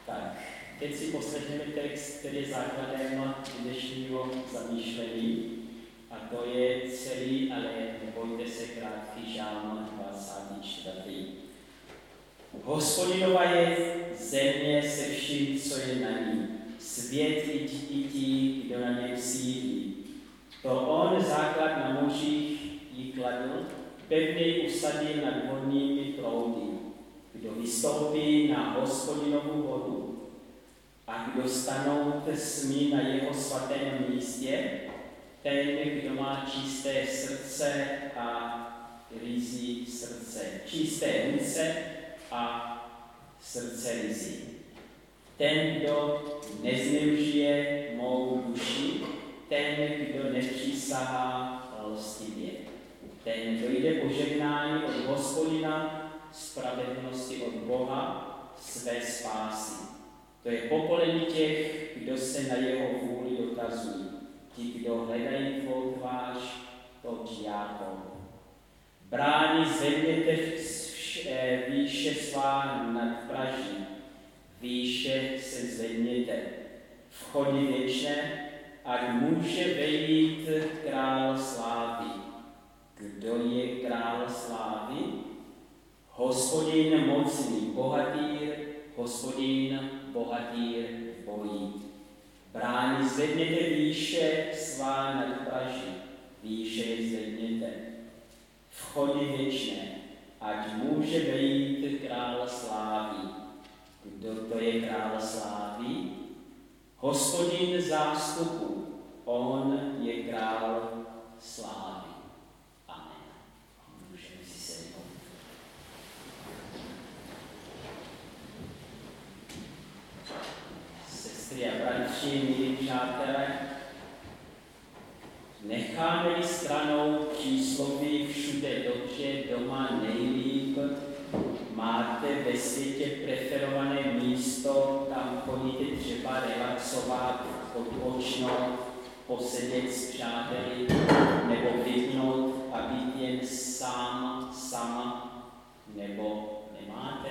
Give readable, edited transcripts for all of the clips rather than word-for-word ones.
Tak, teď si poslechneme text, který je základem dnešního zamýšlení, a to je celý, ale nebojte se, krátký žálm 24. Hospodinova je země se vším, co je na ní, svět i ti, kdo na něm sídlí. To on základ na mořích jí kladl, pevně ji usadil nad vodními proudy. Kdo vystoupí na Hospodinovu vodu a kdo stanout smí na jeho svatém místě, ten, kdo má čisté srdce a ryzí srdce, čisté ruce a srdce ryzí. Ten, kdo nezneužije mou duši, ten, kdo nepřísahá lstivě. Ten dojde požehnání od Hospodina, spravedlnosti od Boha, své spásy. To je pokolení těch, kdo se na jeho vůli dotazují. Ti, kdo hledají tvou tvář, toť Jákob. Brány zvedněte výše svá nad praží, výše se zvedněte. Vchody věčné, ať může vejít král slávy. Kdo je král slávy? Hospodin mocný bohatýr, Hospodin bohatýr v boji. Brány zvedněte výše svá nad praží, výše zvedněte. Vchody věčné, ať může vejít král slávy. Kdo to je král slávy? Hospodin zástupu, on je král slávy. Amen. Můžeme si sednout. Sestry a bratři, milí přátelé, necháme-li stranou přísloví všude dobře, doma nejlíp, máte ve světě preferované místo, tam chodíte třeba relaxovat, odpočnout, posedět s přáteli, nebo vypnout a být jen sám, sama, nebo nemáte?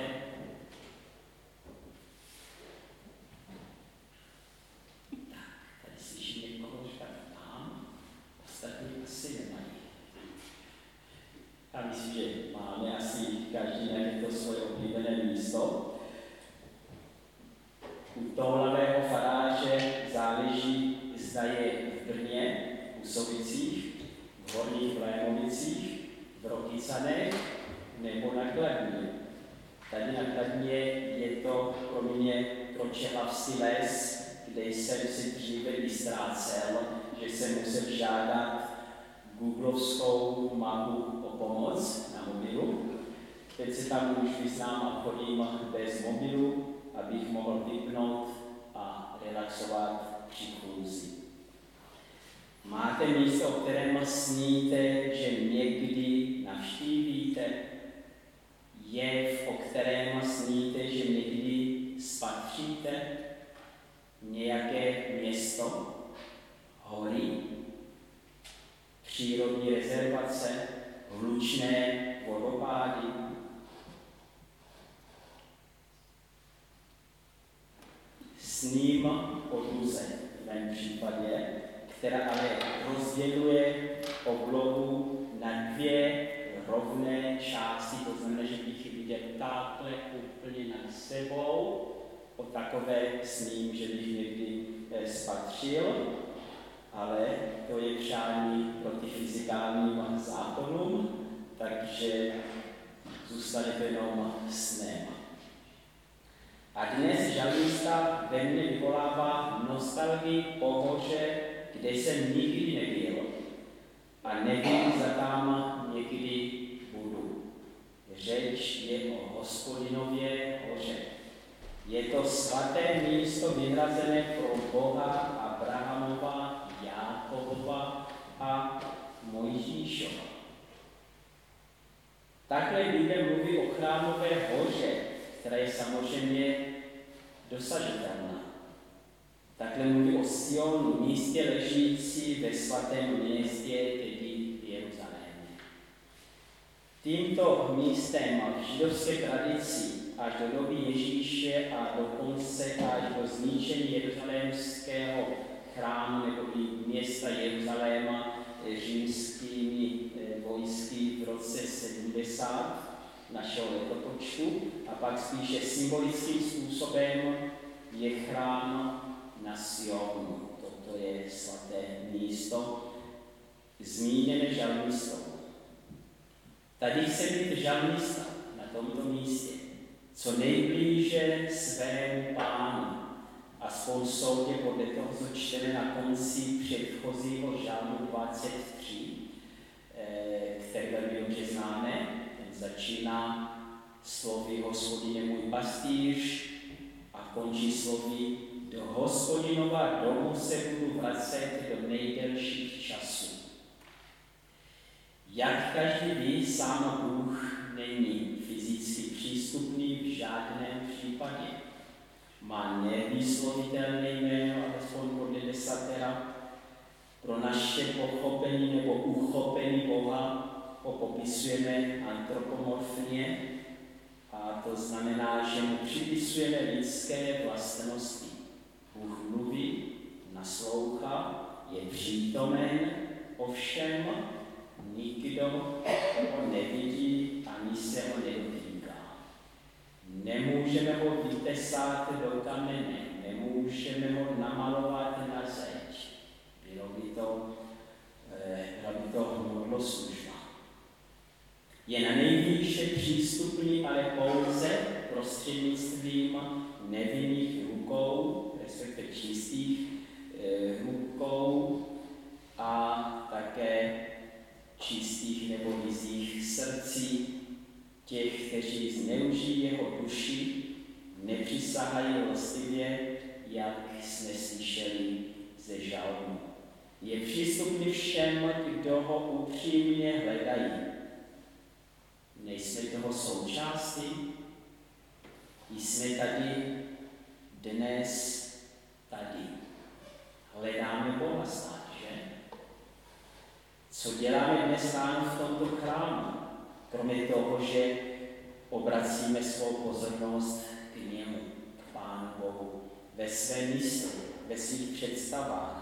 Tak, tady slyším někoho říkat mám, ostatní asi nemají. A myslím, že máme asi každý nějaké to svoje oblíbené místo. U toulavého faráře záleží, zda je v Brně, v Usovicích, v Horních Vlajemovicích, v Rokycanech nebo na Kladně. Tady na Kladně je to pro mě Kročelavský les, kde jsem si dříve vystrácel, že jsem musel žádat googlovskou mapu o pomoc na mobilu. Teď se tam už vyznám a chodím bez mobilu, abych mohl vypnout a relaxovat při chůzi. Máte místo, o kterém sníte, že někdy navštívíte? Jev, o kterém sníte, že někdy spatříte? Nějaké město? Hory? Přírodní rezervace? Hlučné vodopády? Sním o Luze v mém případě, která ale rozděluje oblohu na dvě rovné části, to znamená, že bych viděl takhle úplně nad sebou. O takové sním, že bych někdy spatřil, ale to je přání proti fyzikálním zákonům, takže zůstane to jenom snem. A dnes žalmista ve mně vyvolává nostalgii po hoře, kde jsem nikdy nebyl a nevím, zda tam někdy budu. Řeč je o Hospodinově hoře. Je to svaté místo vyhrazené pro Boha Abrahamova, Jákobova a Mojžíšova. Takhle Bible mluví o Chrámové hoře, která je samozřejmě dosažitelná. Takhle mluví o Sionu, místě ležící ve svatém městě, tedy v Jeruzalémě. Tímto místem v židovské tradici až do doby Ježíše a dokonce až do zničení jeruzalémského chrámu nebo i města Jeruzaléma římskými vojsky v roce 70 našeho letopočtu a pak spíše symbolickým způsobem je chrám na Sionu. Toto je svaté místo, zmíněné žalmistou. Tady chce být žalmista na tomto místě, co nejblíže svému Pánu. Aspoň soudě podle toho, co čteme na konci předchozího žalmu 23, který velmi dobře známe. Ten začíná slovy Hospodine můj pastýř a končí slovy do Hospodinova domu se budu vracet do nejdelších časů. Jak každý ví, sám Bůh není fyzicky přístupný v žádném případě. Má nevyslovitelné jméno, alespoň podle desatera. Pro naše pochopení nebo uchopení Boha ho popisujeme antropomorfně, a to znamená, že mu připisujeme lidské vlastnosti. Bůh mluví, naslouchá, je přítomen, ovšem nikdo ho nevidí ani se ho nedotýká. Nemůžeme ho vytesat do kamene, nemůžeme ho namalovat na zeď. Byla by to hmotnoslužba. Je na nejvýše přístupný, ale pouze prostřednictvím nevinných rukou, respektive čistých rukou a také čistých nebo vyzích srdcí těch, kteří zneužijí jeho duši, nepřisahají lstivě, jak jsme slyšeli ze žalmu. Je přístupný všem, kdo ho upřímně hledají. Nejsme toho součástí, jsme tady dnes tady. Hledáme Boha snad, že? Co děláme dnes ráno v tomto chrámu? Kromě toho, že obracíme svou pozornost k němu, k Pánu Bohu, ve své mysli, ve svých představách.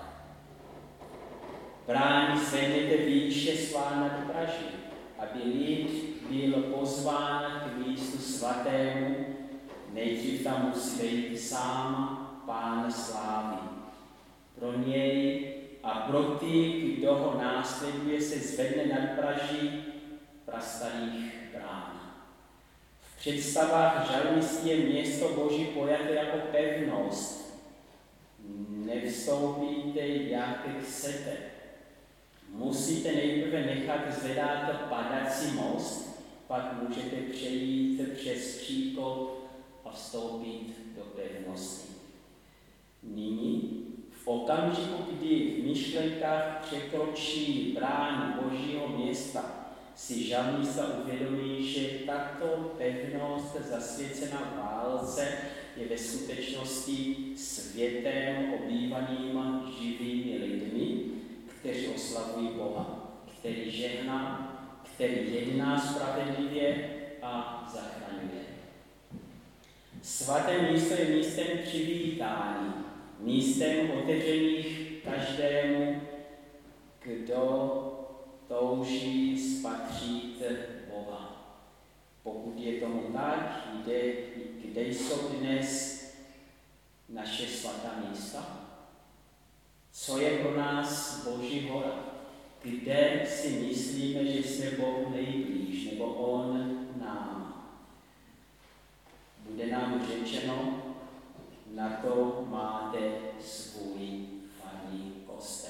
Brány zvedněte výše svá nadpraží, aby lid byl pozván k místu svatému, nejdřív tam musí být sám Pán slávy. Pro něj a pro ty, kdo ho následuje, se zvedne nadpraží prastarých brán. V představách žalmisty je město Boží pojaté jako pevnost. Nevstoupíte, jak chcete. Musíte nejprve nechat zvedat padací most, pak můžete přejít přes příkop a vstoupit do pevnosti. Nyní, v okamžiku, kdy v myšlenkách překročí bránu Božího města, si žalmista uvědomí, že tato pevnost zasvěcená válce je ve skutečnosti světem obývaným živými lidmi, kteří oslavují Boha, který žehná, který jedná spravedlivě a zachraňuje. Svaté místo je místem přivítání, místem otevřených každému, kdo touží spatřit Boha. Pokud je tomu tak, kde jsou dnes naše svatá místa? Co je pro nás Boží hora? Kde si myslíme, že jsme Bohu nejblíž, nebo On nám? Bude nám řečeno, na to máte svůj farní kostel.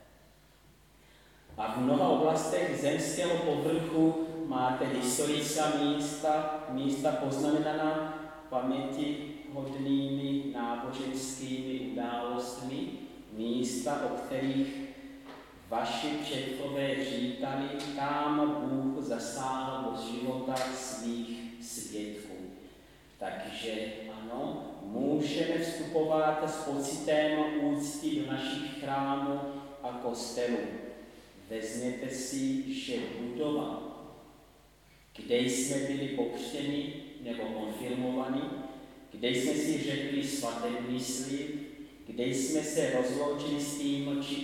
A v mnoha oblastech zemského povrchu máte historická místa poznamenaná pamětihodnými náboženskými událostmi, místa, o kterých vaši předkové říkali, kam Bůh zasáhl do života svých svědků. Takže ano, můžeme vstupovat s pocitem úcty do našich chrámů a kostelů. Vezměte si, že budova, kde jsme byli pokřtěni, nebo konfirmovaní, kde jsme si řekli svatební slib, kde jsme se rozloučili s tím či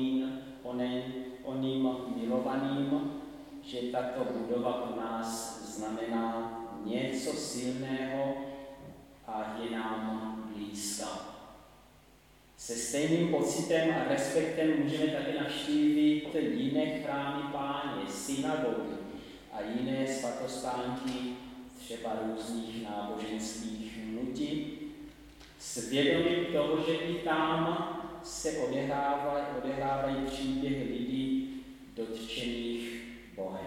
oným milovaným, že tato budova pro nás znamená něco silného a je nám blízká. Se stejným pocitem a respektem můžeme také navštívit jiné chrámy Páně, synagogy a jiné svatostánky, třeba různých náboženských hnutí, s vědomím toho, že i tam se odehrávají příběhy lidí dotčených Bohem.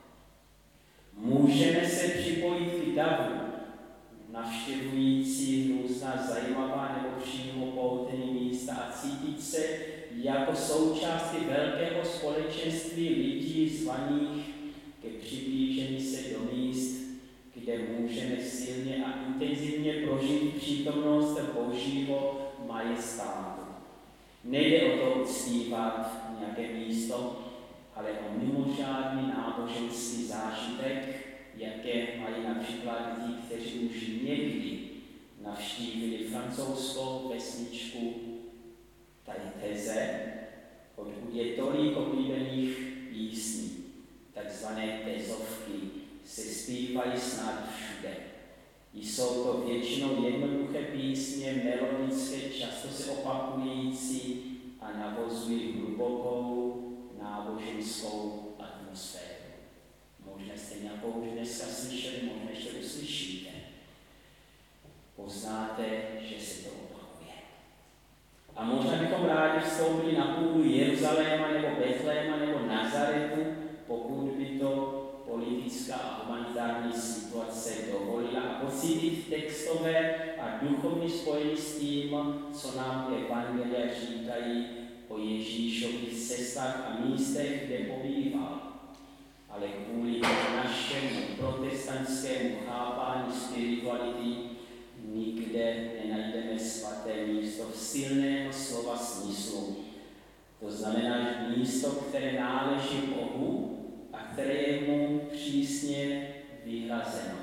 Můžeme se připojit k davu, navštěvující různá zajímavá nebo přímo poutní místa a cítit se jako součástí velkého společenství lidí zvaných ke přiblížení se do míst, kde můžeme silně a intenzivně prožít přítomnost Božího majestátu. Nejde o to uctívat nějaké místo, ale o mimořádný náboženský zážitek, jaké mají například ti, kteří už někdy navštívili francouzskou vesničku Teze, odkud je tolik oblíbených písní, takzvané tezovky, se zpívají snad všude. Jsou to většinou jednoduché písně, melodické, často se opakující a navozují hlubokou náboženskou atmosféru. Možná jste nějakou už dneska slyšeli, možná ještě uslyšíte. Poznáte, že se to opakuje. A možná bychom rádi vstoupili na půdu Jeruzaléma nebo Betléma nebo Nazaretu, pokud by to politická a humanitární situace dovolila a pocítit textové a duchovní spojení s tím, co nám evangelia říkají o Ježíšových cestách a místech, kde pobýval. Ale kvůli našemu protestantskému chápání spirituality nikde nenajdeme svaté místo v silného slova smyslu. To znamená místo, které náleží Bohu a které je mu přísně vyhrazeno.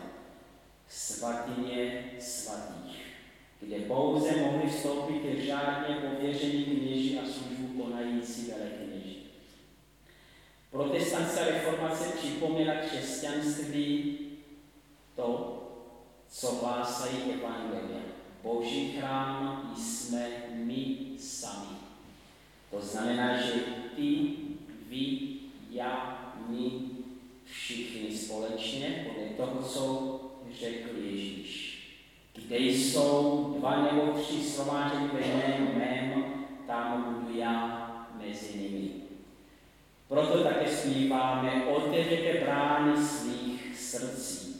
Svatyně svatých, kde pouze mohli vstoupit řádně pověření kněži a službu konající velekněži. Protestantská reformace připomněla křesťanství to, co hlásají evangelia. Boží chrám jsme my sami. To znamená, že ty, vy, já, my, všichni společně, podle toho, co řekl Ježíš. Kde jsou 2 nebo 3 shromáždění ve jménu mém, tam budu já mezi nimi. Proto také zpíváme, otevřete brány svých srdcí.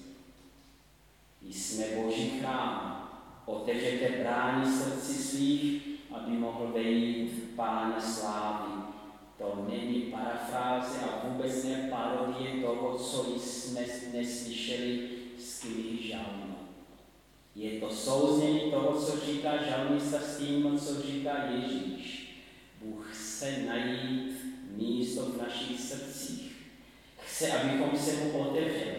Jsme Boží chrám, otevřete brány srdcí svých, aby mohl vejít Pán slávy. To není parafráze a vůbec ne parodie toho, co jsme neslyšeli z knihy žalmů. Je to souznění toho, co říká žalmista s tím, co říká Ježíš. Bůh chce najít místo v našich srdcích. Chce, abychom se mu otevřeli.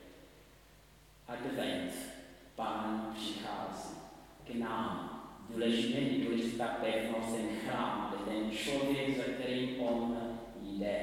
Advent, Pán přichází k nám. Důležitá pevnost, ten chrám, ten člověk, za kterým on jde.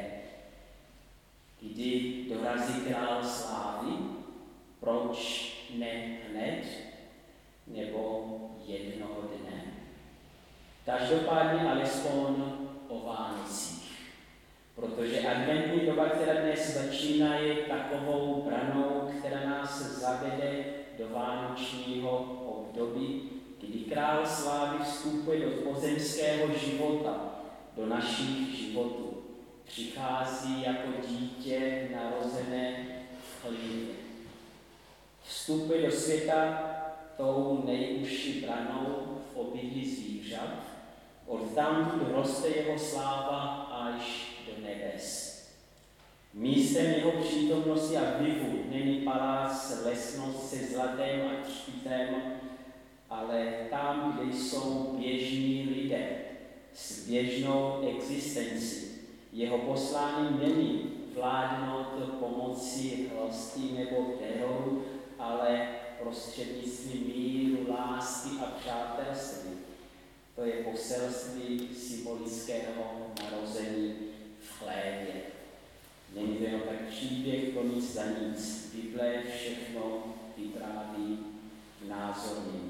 Kdy dorazí král slávy, proč ne hned, nebo jednoho dne. Každopádně alespoň o Vánocích. Protože adventní doba, která dnes začíná, je takovou branou, která nás zavede do vánočního období, kdy král slávy vstupuje do pozemského života, do našich životů. Přichází jako dítě narozené v chlívě. Vstupuje do světa tou nejužší branou v obydlí zvířat, odtamtud roste jeho sláva až do nebes. Místem jeho přítomnosti a vlivu není palác lesnost se zlatem a třpitem, ale tam, kde jsou běžní lidé s běžnou existencí. Jeho posláním není vládnout pomocí hlosti nebo teroru, ale prostřednictvím míru, lásky a přátelství. To je poselství symbolického narození v chlévě. Není to jenom tak příběh, to nic za nic. Bible všechno vypráví v názornění.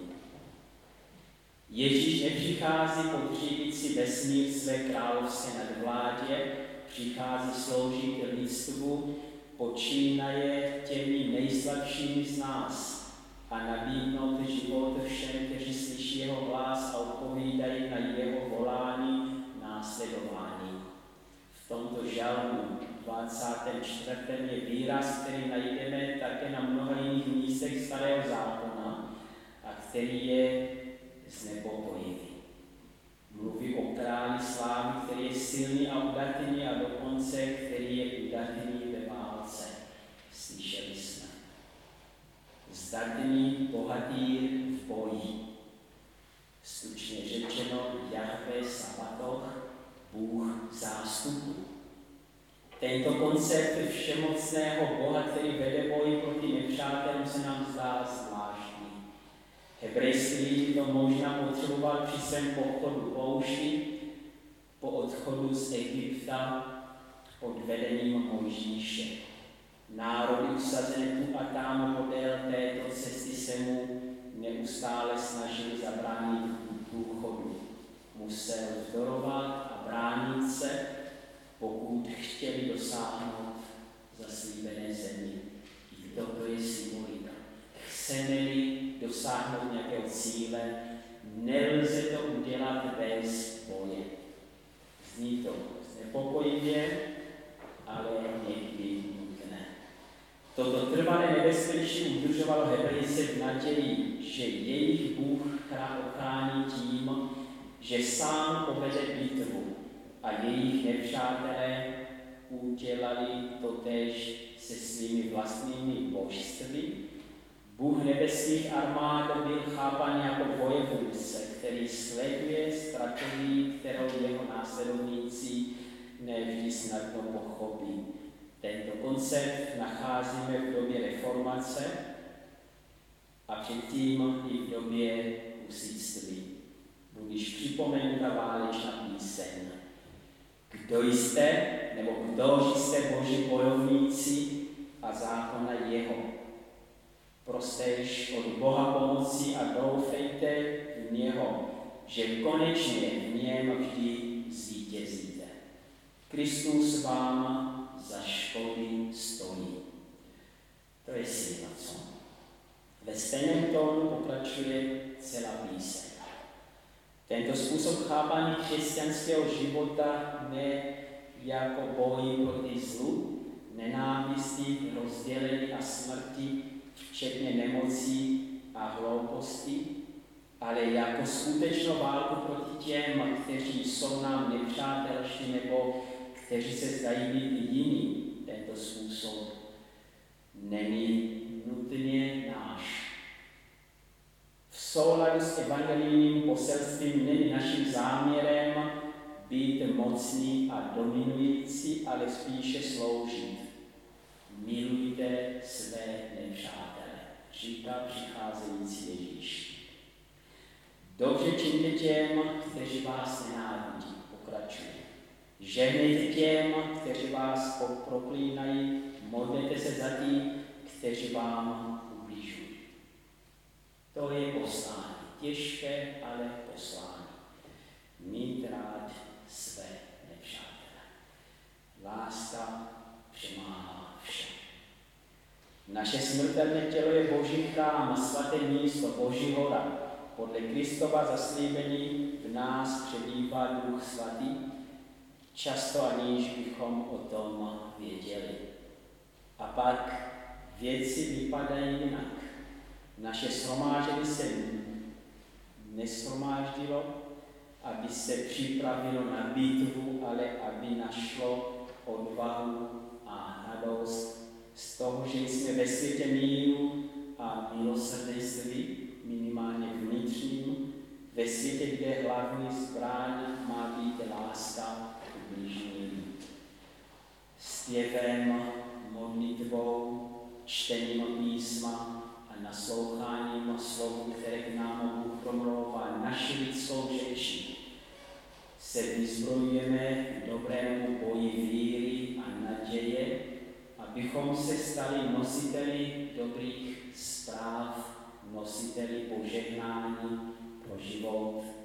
Ježíš nepřichází podřídit si vesmír své královské nadvládě, přichází sloužit lidstvu, počínaje těmi nejslabšími z nás a nabídnout život všem, kteří slyší jeho hlas a odpovídají na jeho volání následování. V tomto žalmu 24. je výraz, který najdeme také na mnoha jiných místech Starého zákona a který je znepokojivý. Mluví o králi slávy, který je silný a udatný a dokonce, který je udatný ve válce. Slyšeli jsme. Zdatný bohatýr v boji. Stručně řečeno, Jahve Sabatoch, Bůh zástupu. Tento koncept všemocného Boha, který vede boj proti nepřátelům, se nám zdá zvláštní. Hebrejský lid to možná potřeboval při svém pochodu poušti, po odchodu z Egypta pod vedením Mojžíše. Národy usazené tu a tam podél této cesty se mu neustále snažili zabránit průchodu. Musel vzdorovat a bránit se, pokud chtěli dosáhnout zaslíbené země. I toto je symbolika. Chceme-li dosáhnout nějakého cíle, nelze to udělat bez boje. Zní to znepokojivě, ale někdy nutné. Toto trvalé nebezpečí udržovalo Hebrejce v naději, že jejich Bůh ochrání tím, že sám povede bitvu a jejich nepřátelé udělali totéž se svými vlastními božství. Bůh nebeských armád byl chápán jako vojevůdce, který sleduje strategii, kterou jeho následovníci nevždy snadno pochopí. Tento koncept nacházíme v době reformace a předtím i v době husitství. Budeš připomenuta válečná píseň. Kdo jste, nebo kdo jste Boží bojovníci a zákona jeho. Prostež od Boha pomoci a doufejte v něho, že konečně v něm vždy zvítězíte. Kristus vám za škody stojí. To je síla, co? Ve stejném tónu pokračuje celá píseň. Tento způsob chápání křesťanského života ne jako boj proti zlu, nenávisti, rozdělení a smrti, včetně nemocí a hlouposti, ale jako skutečnou válku proti těm, kteří jsou nám nepřátelští nebo kteří se zdají být jiný. Tento způsob není nutně náš. V souladu s evangelijním poselstvím není naším záměrem být mocný a dominující, ale spíše sloužit. Milujte své nepřátele, říká přicházející Ježíš. Dobře čiňte těm, kteří vás nenávidí, pokračuje. Žehnejte těm, kteří vás proklínají, modlete se za ty, kteří vám ubližují. To je poslání, těžké, ale poslání. Mít rád své nepřátele. Láska přemáhá vše. Naše smrtelné tělo je Boží chrám, svaté místo, Boží hora. Podle Kristova zaslíbení v nás přebývá Duch Svatý, často aniž bychom o tom věděli. A pak věci vypadají jinak. Naše shromáždění se neshromáždilo, aby se připravilo na bitvu, ale aby našlo odvahu a radost z toho, že jsme ve světě míru a milosrdenství, minimálně vnitřním, ve světě, kde hlavní zbraň má být láska k bližním. Zpěvem, modlitbou, čtením písma a nasloucháním slovu, které k nám Bůh promlouvá naši lidskou řečí, se vyzbrojujeme k dobrému boji víry a naděje, abychom se stali nositeli dobrých zpráv, nositeli požehnání pro život